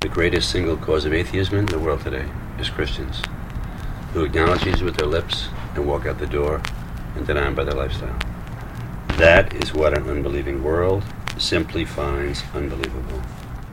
greatest single cause of atheism in the world today is Christians who acknowledge Jesus with their lips and walk out the door and deny him by their lifestyle. That is what an unbelieving world simply finds unbelievable.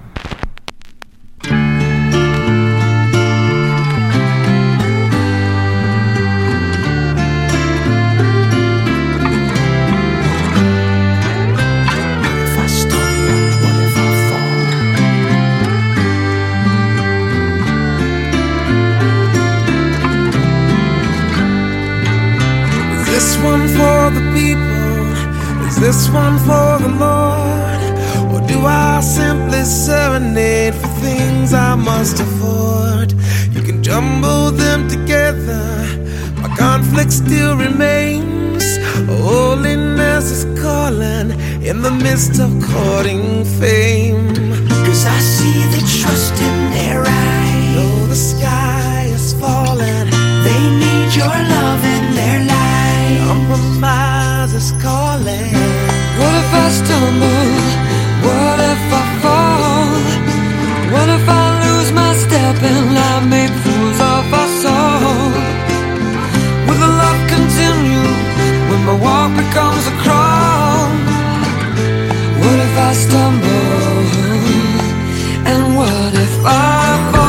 This one for the people? Is this one for the Lord? Or do I simply serenade for things I must afford? You can jumble them together, my conflict still remains. Holiness is calling in the midst of courting fame. 'Cause I see the trust in their eyes. Though the sky is falling, they need your love in their life. Compromise is calling. What if I stumble? What if I fall? What if I lose my step and I make fools of us all? Will the love continue when my walk becomes a crawl? What if I stumble? And what if I fall?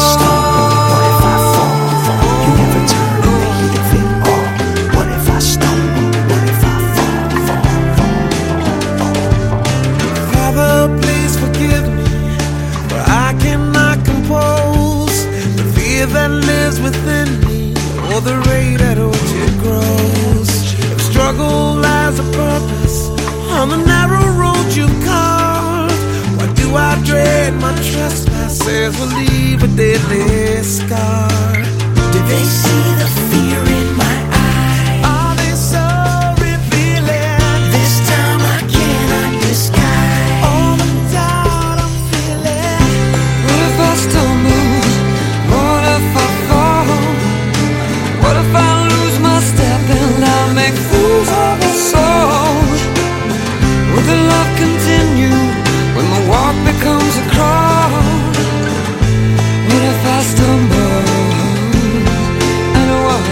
That lives within me, or the rate at which it grows. If struggle lies a purpose on the narrow road you've carved, why do I dread my trespasses will leave a deadly scar? Do they see the fear in my eyes? Are they so revealing? This time I cannot disguise all the doubt I'm feeling. What if I stumble? What if I fall? What if I lose my step and I make fools of us all? Will the love continue when my walk becomes a crawl? What if I stumble? And what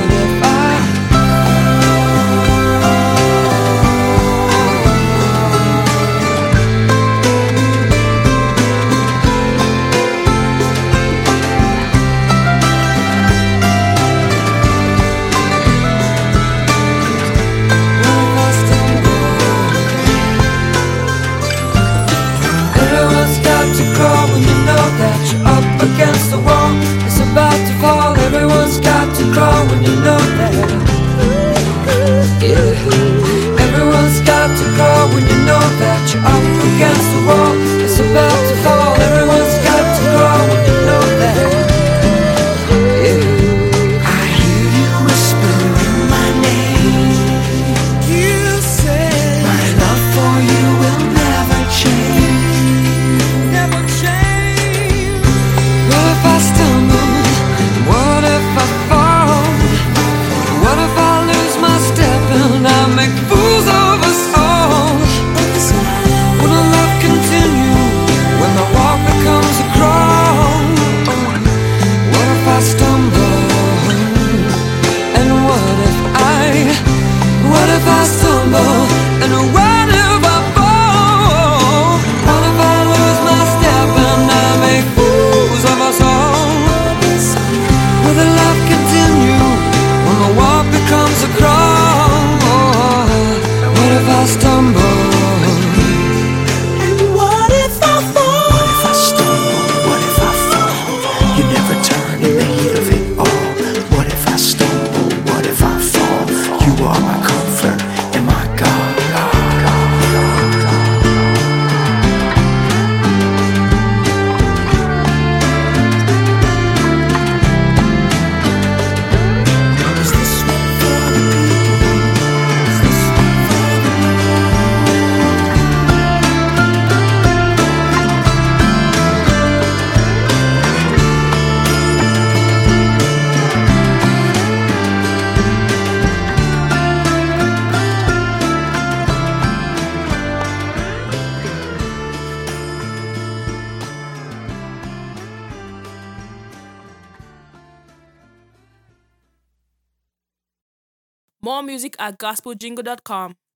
More music at gospeljingle.com.